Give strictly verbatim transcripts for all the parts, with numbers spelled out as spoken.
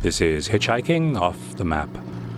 This is Hitchhiking Off the Map.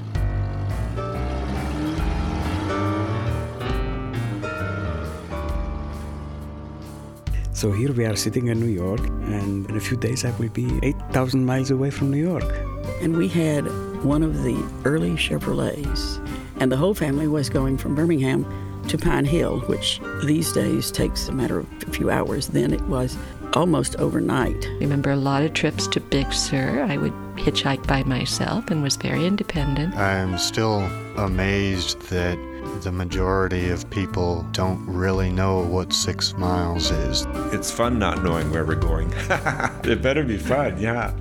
So here we are sitting in New York, and in a few days I will be eight thousand miles away from New York. And we had one of the early Chevrolets, and the whole family was going from Birmingham to Pine Hill, which these days takes a matter of a few hours. Then it was almost overnight. I remember a lot of trips to Big Sur. I would hitchhike by myself and was very independent. I'm still amazed that the majority of people don't really know what six miles is. It's fun not knowing where we're going. It better be fun, yeah.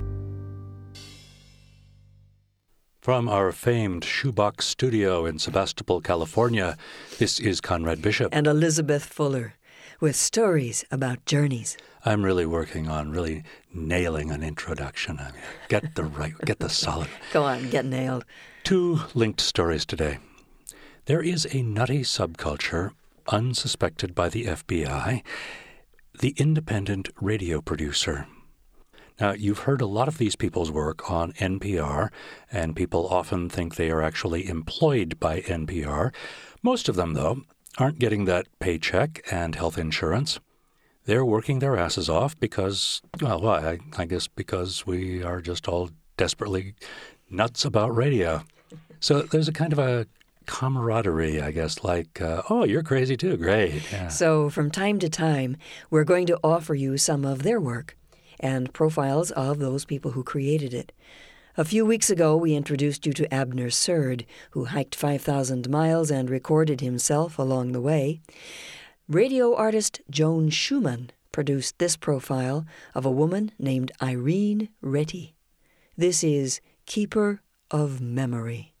From our famed Shoebox studio in Sebastopol, California, this is Conrad Bishop. And Elizabeth Fuller, with stories about journeys. I'm really working on really nailing an introduction. I mean, get the right, get the solid. Go on, get nailed. Two linked stories today. There is a nutty subculture, unsuspected by the F B I, the independent radio producer. Now, you've heard a lot of these people's work on N P R, and people often think they are actually employed by N P R. Most of them, though, aren't getting that paycheck and health insurance. They're working their asses off because, well, why? I, I guess because we are just all desperately nuts about radio. So there's a kind of a camaraderie, I guess, like, uh, oh, you're crazy too. Great. Yeah. So from time to time, we're going to offer you some of their work and profiles of those people who created it. A few weeks ago, we introduced you to Abner Surd, who hiked five thousand miles and recorded himself along the way. Radio artist Joan Schumann produced this profile of a woman named Irene Retty. This is Keeper of Memory.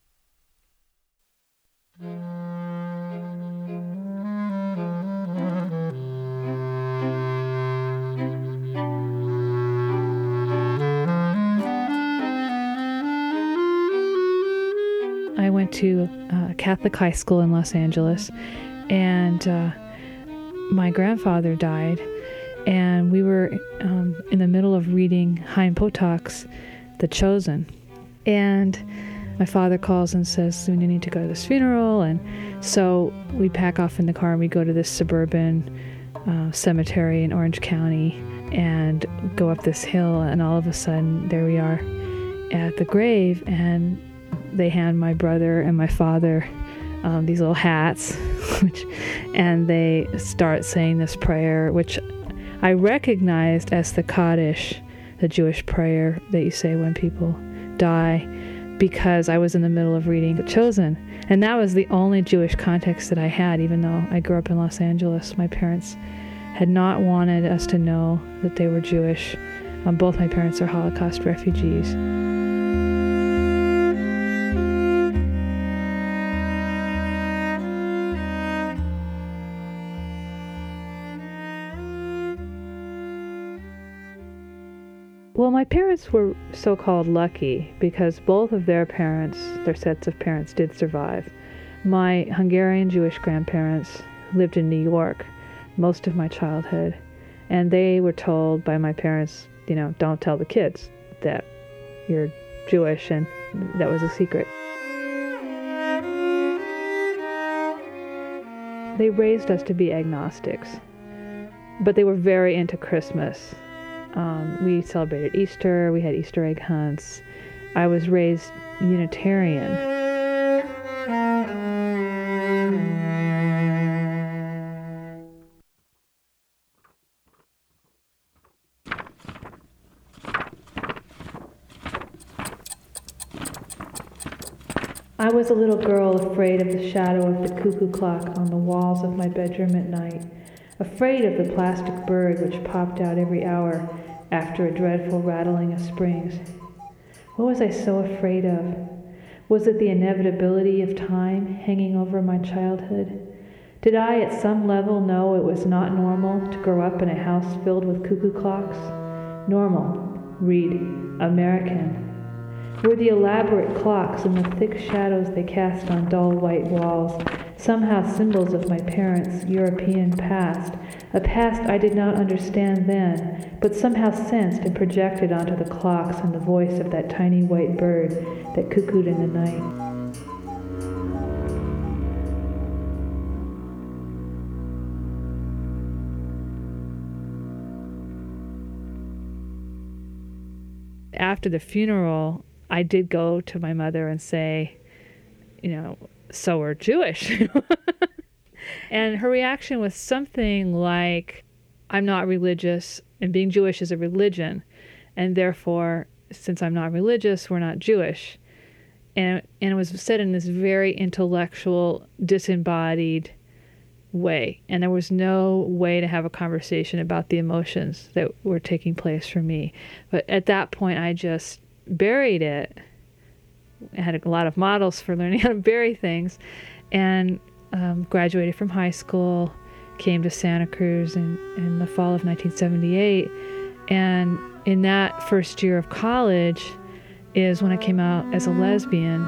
I went to uh, Catholic high school in Los Angeles, and uh, my grandfather died, and we were um, in the middle of reading Chaim Potok's The Chosen. And my father calls and says, we need to go to this funeral. And so we pack off in the car and we go to this suburban uh, cemetery in Orange County and go up this hill. And all of a sudden, there we are at the grave, and they hand my brother and my father um, these little hats, which, and they start saying this prayer, which I recognized as the Kaddish, the Jewish prayer that you say when people die, because I was in the middle of reading The Chosen. And that was the only Jewish context that I had, even though I grew up in Los Angeles. My parents had not wanted us to know that they were Jewish. Um, both my parents are Holocaust refugees. Well, my parents were so-called lucky because both of their parents, their sets of parents, did survive. My Hungarian Jewish grandparents lived in New York most of my childhood, and they were told by my parents, you know, don't tell the kids that you're Jewish, and that was a secret. They raised us to be agnostics, but they were very into Christmas. Um, we celebrated Easter, we had Easter egg hunts. I was raised Unitarian. I was a little girl afraid of the shadow of the cuckoo clock on the walls of my bedroom at night, afraid of the plastic bird which popped out every hour after a dreadful rattling of springs. What was I so afraid of? Was it the inevitability of time hanging over my childhood? Did I at some level know it was not normal to grow up in a house filled with cuckoo clocks? Normal, read American. Were the elaborate clocks and the thick shadows they cast on dull white walls somehow symbols of my parents' European past, a past I did not understand then, but somehow sensed and projected onto the clocks and the voice of that tiny white bird that cuckooed in the night. After the funeral, I did go to my mother and say, you know, so we're Jewish. And her reaction was something like, I'm not religious, and being Jewish is a religion, and therefore, since I'm not religious, we're not Jewish. And, and it was said in this very intellectual, disembodied way. And there was no way to have a conversation about the emotions that were taking place for me. But at that point, I just buried it. I had a lot of models for learning how to bury things, and um, graduated from high school, came to Santa Cruz in, in the fall of nineteen seventy-eight. And in that first year of college is when I came out as a lesbian.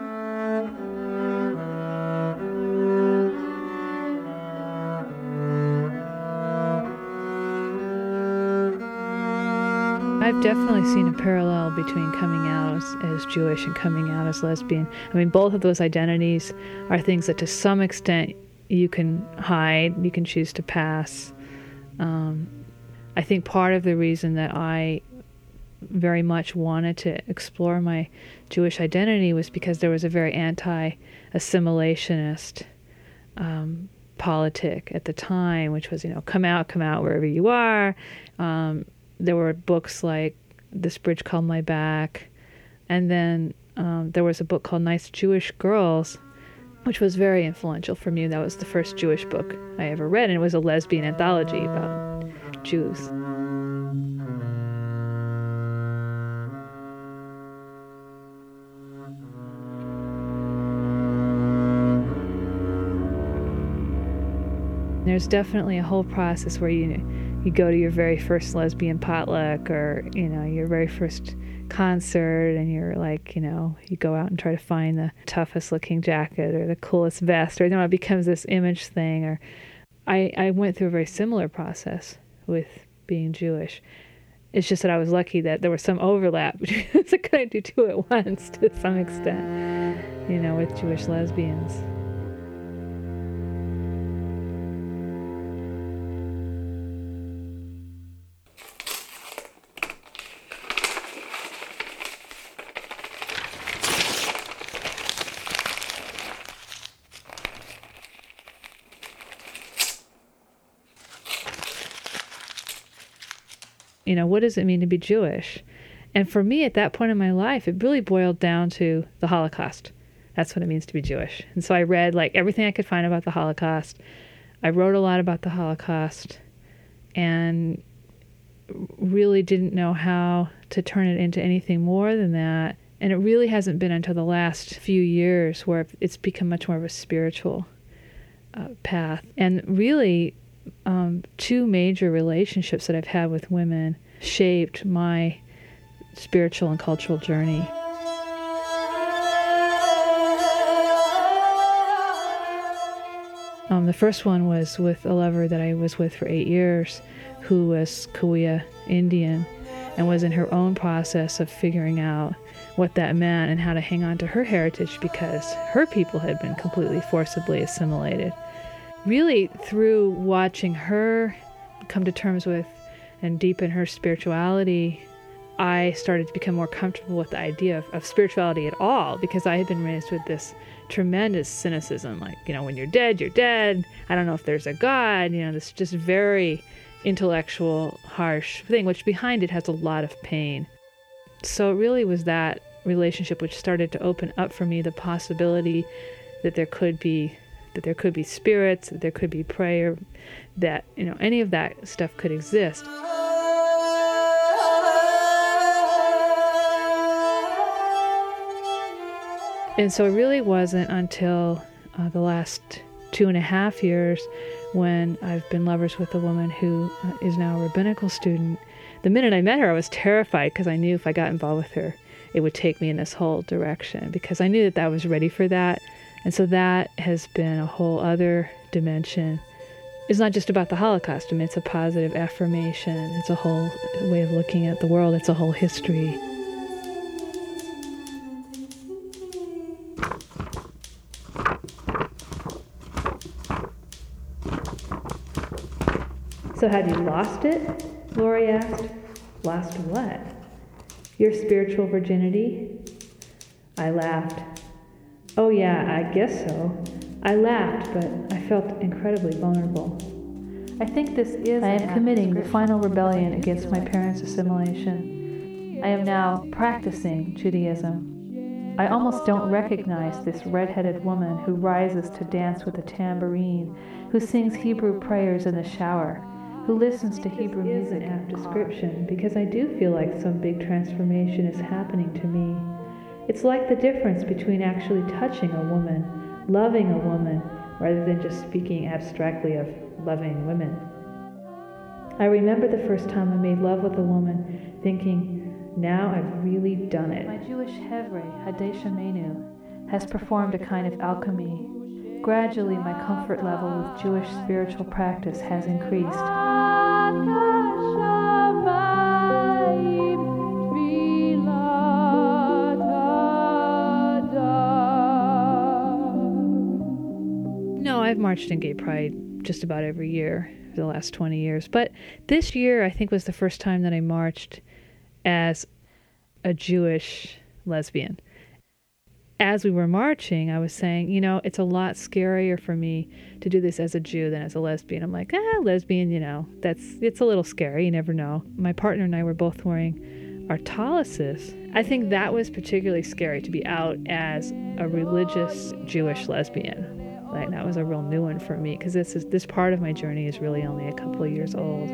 I've definitely seen a parallel between coming out as, as Jewish and coming out as lesbian. I mean, both of those identities are things that to some extent you can hide, you can choose to pass. Um, I think part of the reason that I very much wanted to explore my Jewish identity was because there was a very anti-assimilationist um, politic at the time, which was, you know, come out, come out wherever you are. Um, There were books like This Bridge Called My Back, and then um, there was a book called Nice Jewish Girls, which was very influential for me. That was the first Jewish book I ever read, and it was a lesbian anthology about Jews. There's definitely a whole process where you you go to your very first lesbian potluck, or, you know, your very first concert, and you're like, you know, you go out and try to find the toughest looking jacket or the coolest vest, or, you know, it becomes this image thing. Or I, I went through a very similar process with being Jewish. It's just that I was lucky that there was some overlap between I couldn't do two at once to some extent, you know, with Jewish lesbians. You know, what does it mean to be Jewish? And for me, at that point in my life, it really boiled down to the Holocaust. That's what it means to be Jewish. And so I read like everything I could find about the Holocaust. I wrote a lot about the Holocaust, and really didn't know how to turn it into anything more than that. And it really hasn't been until the last few years where it's become much more of a spiritual uh, path. And really, Um, two major relationships that I've had with women shaped my spiritual and cultural journey. Um, the first one was with a lover that I was with for eight years, who was Cahuilla Indian, and was in her own process of figuring out what that meant and how to hang on to her heritage, because her people had been completely forcibly assimilated. Really, through watching her come to terms with and deepen her spirituality, I started to become more comfortable with the idea of, of spirituality at all, because I had been raised with this tremendous cynicism, like, you know, when you're dead, you're dead. I don't know if there's a God, you know, this just very intellectual, harsh thing, which behind it has a lot of pain. So it really was that relationship which started to open up for me the possibility that there could be that there could be spirits, that there could be prayer, that, you know, any of that stuff could exist. And so it really wasn't until uh, the last two and a half years, when I've been lovers with a woman who uh, is now a rabbinical student. The minute I met her, I was terrified, because I knew if I got involved with her, it would take me in this whole direction, because I knew that I was ready for that. And so that has been a whole other dimension. It's not just about the Holocaust. I mean, it's a positive affirmation. It's a whole way of looking at the world. It's a whole history. So have you lost it? Lori asked. Lost what? Your spiritual virginity? I laughed. Oh yeah, I guess so. I laughed, but I felt incredibly vulnerable. I think this is I am committing the final rebellion against my parents' assimilation. I am now practicing Judaism. I almost don't recognize this red-headed woman who rises to dance with a tambourine, who sings Hebrew prayers in the shower, who listens to Hebrew music after description, because I do feel like some big transformation is happening to me. It's like the difference between actually touching a woman, loving a woman, rather than just speaking abstractly of loving women. I remember the first time I made love with a woman, thinking, now I've really done it. My Jewish Hevrei, Hadesha Menu, has performed a kind of alchemy. Gradually, my comfort level with Jewish spiritual practice has increased. No, I've marched in Gay Pride just about every year for the last twenty years. But this year, I think, was the first time that I marched as a Jewish lesbian. As we were marching, I was saying, you know, it's a lot scarier for me to do this as a Jew than as a lesbian. I'm like, ah, lesbian, you know, that's it's a little scary. You never know. My partner and I were both wearing our taluses. I think that was particularly scary, to be out as a religious Jewish lesbian. Like, that was a real new one for me, because this is this part of my journey is really only a couple of years old.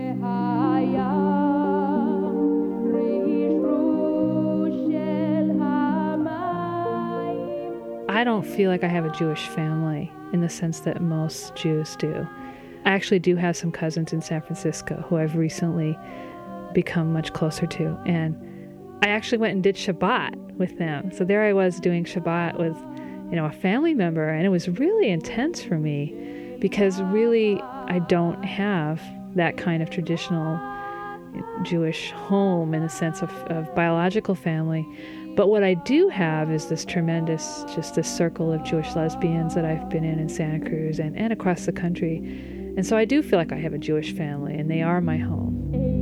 I don't feel like I have a Jewish family in the sense that most Jews do. I actually do have some cousins in San Francisco who I've recently become much closer to. And I actually went and did Shabbat with them. So there I was doing Shabbat with, you know, a family member. And it was really intense for me because really I don't have that kind of traditional Jewish home in the sense of, of biological family. But what I do have is this tremendous, just this circle of Jewish lesbians that I've been in in Santa Cruz and, and across the country. And so I do feel like I have a Jewish family, and they are my home.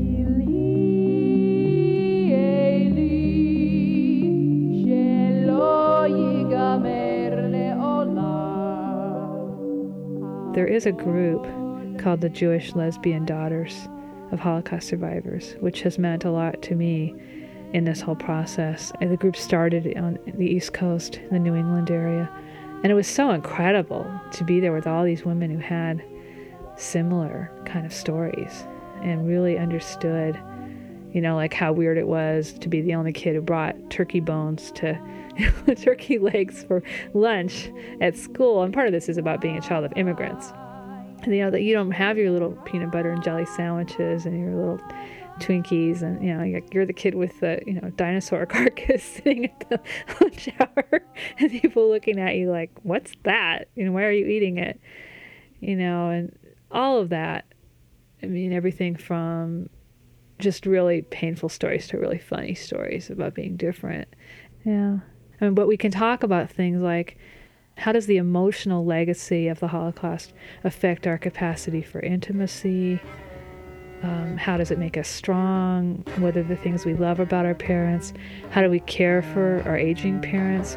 There is a group called the Jewish Lesbian Daughters of Holocaust Survivors, which has meant a lot to me in this whole process. And the group started on the East Coast, in the New England area. And it was so incredible to be there with all these women who had similar kind of stories and really understood, you know, like how weird it was to be the only kid who brought turkey bones to turkey legs for lunch at school. And part of this is about being a child of immigrants. And, you know, that you don't have your little peanut butter and jelly sandwiches and your little Twinkies, and, you know, you're the kid with the, you know, dinosaur carcass sitting at the lunch hour, and people looking at you like, what's that? You know, why are you eating it? You know, and all of that. I mean, everything from just really painful stories to really funny stories about being different. Yeah. I mean, but we can talk about things like, how does the emotional legacy of the Holocaust affect our capacity for intimacy? Um, how does it make us strong? What are the things we love about our parents? How do we care for our aging parents?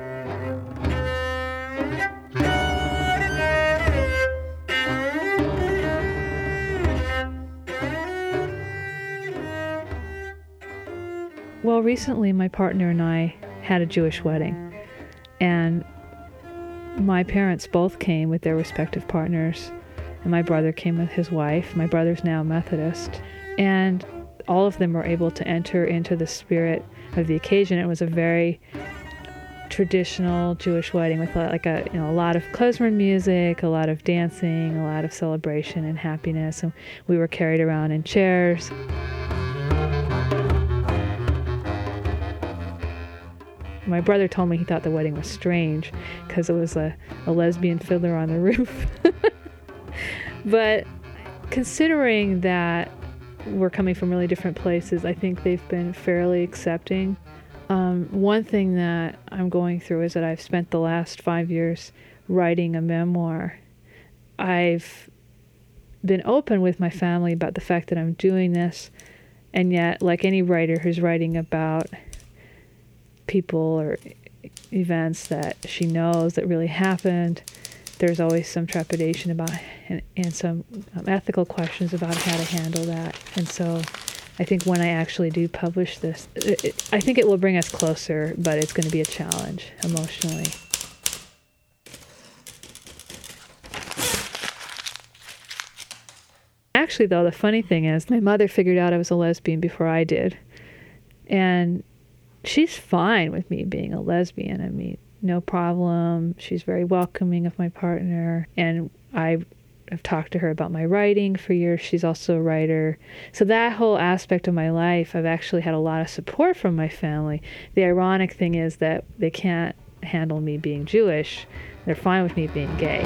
Well, recently my partner and I had a Jewish wedding, and my parents both came with their respective partners. And my brother came with his wife. My brother's now Methodist. And all of them were able to enter into the spirit of the occasion. It was a very traditional Jewish wedding with like a, you know, a lot of klezmer music, a lot of dancing, a lot of celebration and happiness. And we were carried around in chairs. My brother told me he thought the wedding was strange because it was a, a lesbian fiddler on the roof. But considering that we're coming from really different places, I think they've been fairly accepting. Um, one thing that I'm going through is that I've spent the last five years writing a memoir. I've been open with my family about the fact that I'm doing this, and yet, like any writer who's writing about people or events that she knows that really happened, there's always some trepidation about and, and some um, ethical questions about how to handle that. And so I think when I actually do publish this, it, it, I think it will bring us closer, but it's going to be a challenge emotionally. Actually, though, the funny thing is my mother figured out I was a lesbian before I did. And she's fine with me being a lesbian. I mean, no problem. She's very welcoming of my partner. And I have talked to her about my writing for years. She's also a writer. So that whole aspect of my life, I've actually had a lot of support from my family. The ironic thing is that they can't handle me being Jewish. They're fine with me being gay.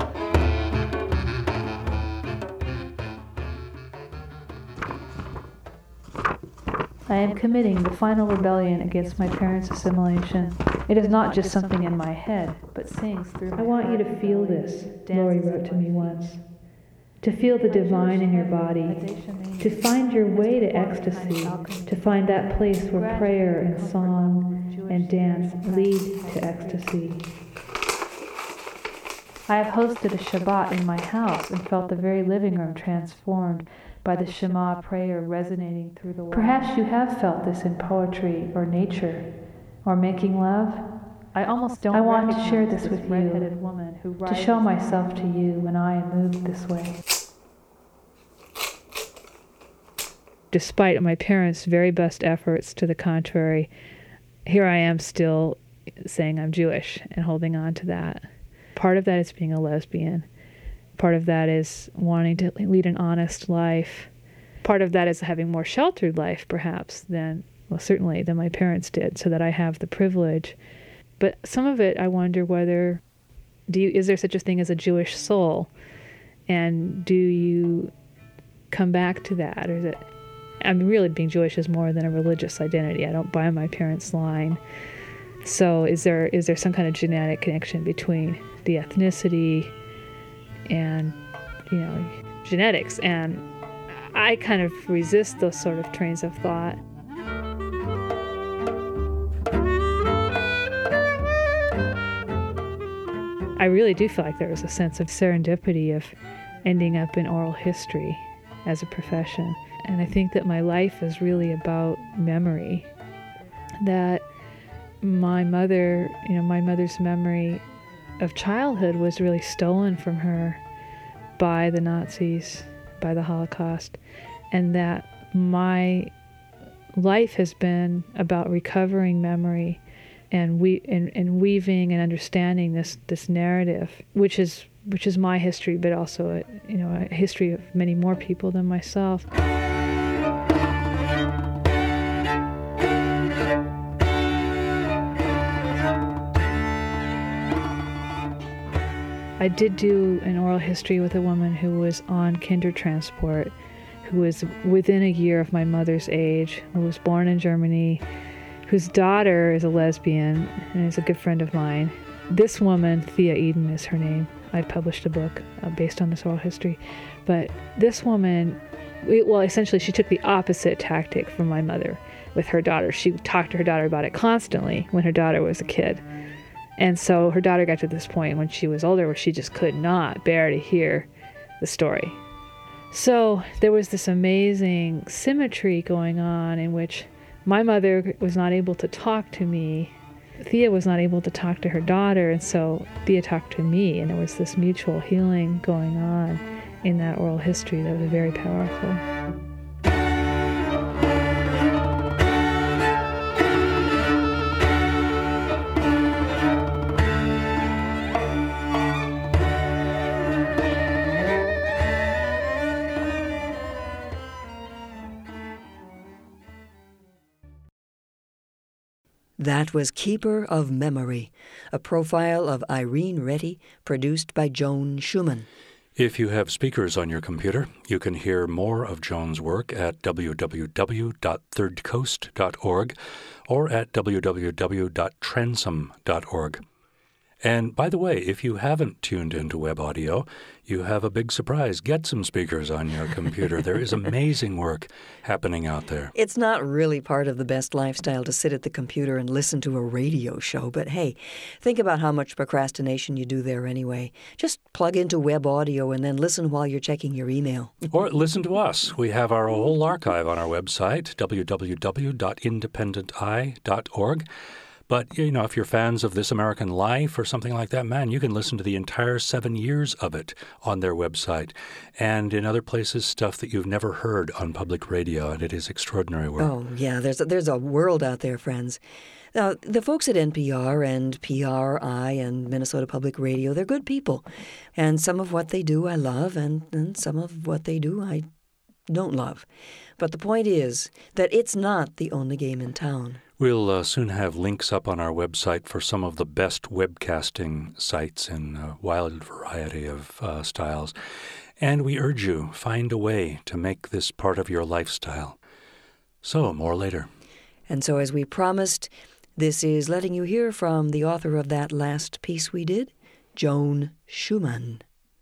I am committing the final rebellion against my parents' assimilation. It is not just something in my head, but sings through my I want you to feel this, Lori wrote to me once. To feel the divine in your body, to find your way to ecstasy, to find that place where prayer and song and dance lead to ecstasy. I have hosted a Shabbat in my house and felt the very living room transformed by the Shema prayer resonating through the walls. Perhaps you have felt this in poetry or nature or making love. I almost don't I want to share this with you, woman who to show myself to you when I am moved this way. Despite my parents' very best efforts to the contrary, here I am still saying I'm Jewish and holding on to that. Part of that is being a lesbian. Part of that is wanting to lead an honest life. Part of that is having more sheltered life, perhaps, than, well, certainly, than my parents did, so that I have the privilege. But some of it, I wonder whether, do you, is there such a thing as a Jewish soul? And do you come back to that? Or is it, I mean, really, being Jewish is more than a religious identity. I don't buy my parents' line. So is there is there some kind of genetic connection between the ethnicity and, you know, genetics? And I kind of resist those sort of trains of thought. I really do feel like there was a sense of serendipity of ending up in oral history as a profession. And I think that my life is really about memory. That my mother, you know, my mother's memory of childhood was really stolen from her by the Nazis, by the Holocaust, and that my life has been about recovering memory and we and, and weaving and understanding this this narrative, which is which is my history, but also a, you know, a history of many more people than myself. I did do an oral history with a woman who was on Kindertransport, who was within a year of my mother's age, who was born in Germany, whose daughter is a lesbian and is a good friend of mine. This woman, Thea Eden is her name. I published a book uh, based on this oral history. But this woman, well, essentially she took the opposite tactic from my mother with her daughter. She talked to her daughter about it constantly when her daughter was a kid. And so her daughter got to this point when she was older where she just could not bear to hear the story. So there was this amazing symmetry going on in which my mother was not able to talk to me. Thea was not able to talk to her daughter, and so Thea talked to me, and there was this mutual healing going on in that oral history that was very powerful. That was Keeper of Memory, a profile of Irene Reddy, produced by Joan Schumann. If you have speakers on your computer, you can hear more of Joan's work at w w w dot third coast dot org or at w w w dot transom dot org. And by the way, if you haven't tuned into web audio, you have a big surprise. Get some speakers on your computer. There is amazing work happening out there. It's not really part of the best lifestyle to sit at the computer and listen to a radio show, but hey, think about how much procrastination you do there anyway. Just plug into web audio and then listen while you're checking your email. Or listen to us. We have our whole archive on our website, w w w dot independent eye dot org. But, you know, if you're fans of This American Life or something like that, man, you can listen to the entire seven years of it on their website. And in other places, stuff that you've never heard on public radio, and it is extraordinary work. Oh, yeah, there's a, there's a world out there, friends. Now, the folks at N P R and P R I and Minnesota Public Radio, they're good people. And some of what they do I love, and, and some of what they do I don't love. But the point is that it's not the only game in town. We'll uh, soon have links up on our website for some of the best webcasting sites in a wide variety of uh, styles. And we urge you, find a way to make this part of your lifestyle. So, more later. And so, as we promised, this is letting you hear from the author of that last piece we did, Joan Schumann.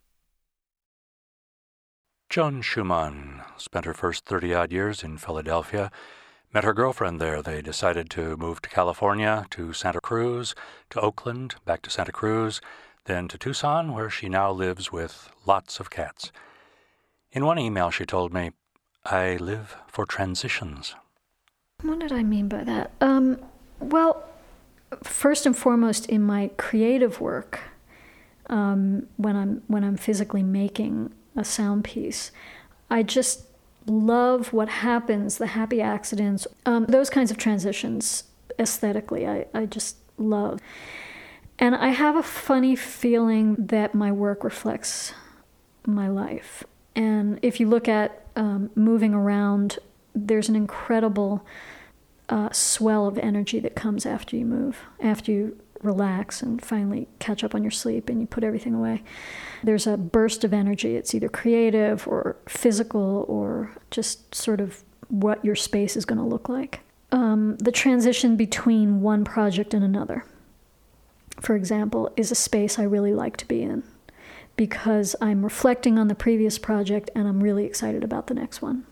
Joan Schumann spent her first thirty-odd years in Philadelphia. Met her girlfriend there. They decided to move to California, to Santa Cruz, to Oakland, back to Santa Cruz, then to Tucson, where she now lives with lots of cats. In one email, she told me, "I live for transitions." What did I mean by that? Um, well, first and foremost, in my creative work, um, when I'm when I'm physically making a sound piece, I just love what happens, the happy accidents, um, those kinds of transitions aesthetically, I, I just love. And I have a funny feeling that my work reflects my life. And if you look at um, moving around, there's an incredible uh, swell of energy that comes after you move, after you relax and finally catch up on your sleep and you put everything away. There's a burst of energy. It's either creative or physical or just sort of what your space is going to look like. Um, the transition between one project and another, for example, is a space I really like to be in because I'm reflecting on the previous project and I'm really excited about the next one.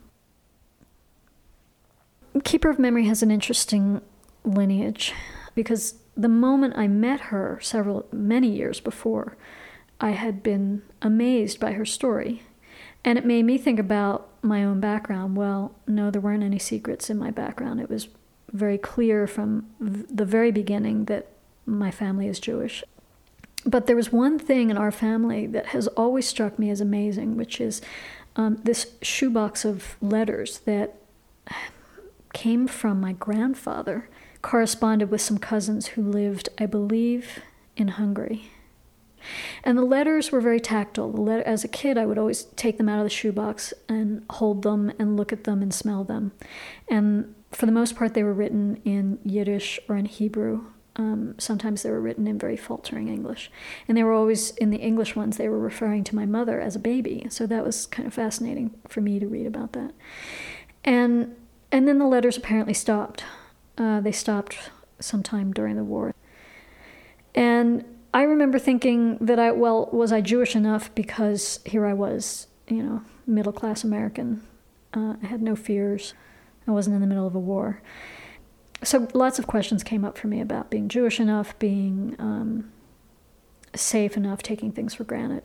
Keeper of Memory has an interesting lineage because the moment I met her several, many years before, I had been amazed by her story. And it made me think about my own background. Well, no, there weren't any secrets in my background. It was very clear from the very beginning that my family is Jewish. But there was one thing in our family that has always struck me as amazing, which is um, this shoebox of letters that came from my grandfather, corresponded with some cousins who lived, I believe, in Hungary. And the letters were very tactile. The letter, as a kid, I would always take them out of the shoebox and hold them and look at them and smell them. And for the most part, they were written in Yiddish or in Hebrew. Um, sometimes they were written in very faltering English. And they were always, in the English ones, they were referring to my mother as a baby. So that was kind of fascinating for me to read about that. And and then the letters apparently stopped. Uh, they stopped sometime during the war. And I remember thinking that I, well, was I Jewish enough? Because here I was, you know, middle-class American. Uh, I had no fears. I wasn't in the middle of a war. So lots of questions came up for me about being Jewish enough, being um, safe enough, taking things for granted.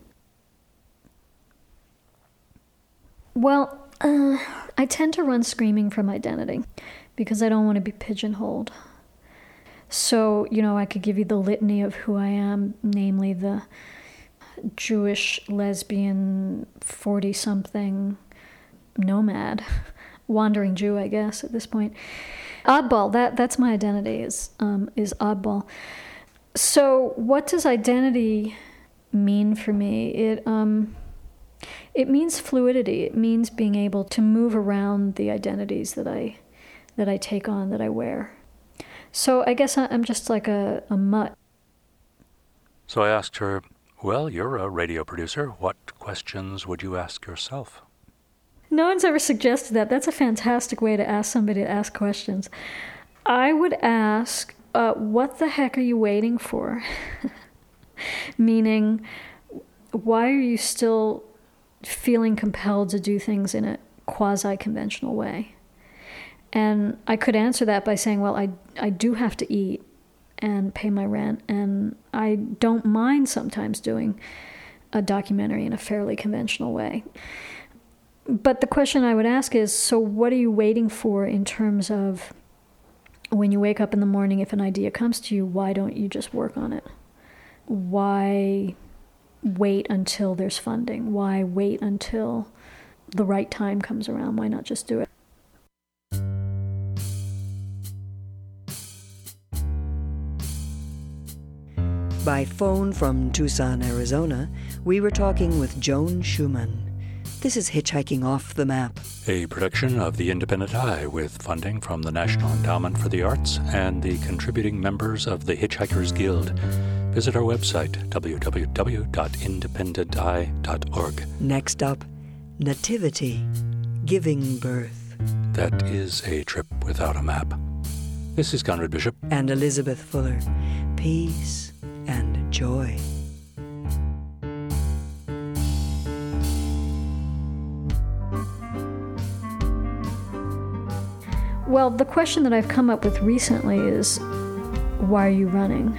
Well, uh, I tend to run screaming from identity because I don't want to be pigeonholed. So, you know, I could give you the litany of who I am, namely the Jewish, lesbian, forty-something nomad, wandering Jew, I guess, at this point. Oddball, that, that's my identity, is um, is oddball. So what does identity mean for me? It um, it means fluidity. It means being able to move around the identities that I that I take on, that I wear. So I guess I'm just like a, a mutt. So I asked her, well, you're a radio producer. What questions would you ask yourself? No one's ever suggested that. That's a fantastic way to ask somebody to ask questions. I would ask, uh, what the heck are you waiting for? Meaning, why are you still feeling compelled to do things in a quasi-conventional way? And I could answer that by saying, well, I, I do have to eat and pay my rent, and I don't mind sometimes doing a documentary in a fairly conventional way. But the question I would ask is, so what are you waiting for in terms of when you wake up in the morning, if an idea comes to you, why don't you just work on it? Why wait until there's funding? Why wait until the right time comes around? Why not just do it? By phone from Tucson, Arizona, we were talking with Joan Schumann. This is Hitchhiking Off the Map, a production of The Independent Eye with funding from the National Endowment for the Arts and the contributing members of the Hitchhikers Guild. Visit our website, w w w dot independent eye dot org. Next up, Nativity, Giving Birth. That is a trip without a map. This is Conrad Bishop. And Elizabeth Fuller. Peace and joy. Well, the question that I've come up with recently is, why are you running?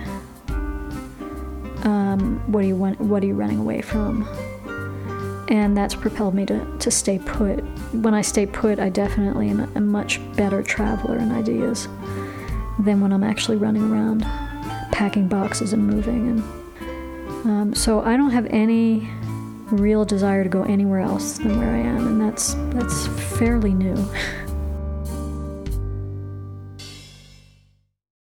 Um, what are you what are you running away from? And that's propelled me to, to stay put. When I stay put, I definitely am a, a much better traveler in ideas than when I'm actually running around, packing boxes and moving. And um, so I don't have any real desire to go anywhere else than where I am, and that's that's fairly new.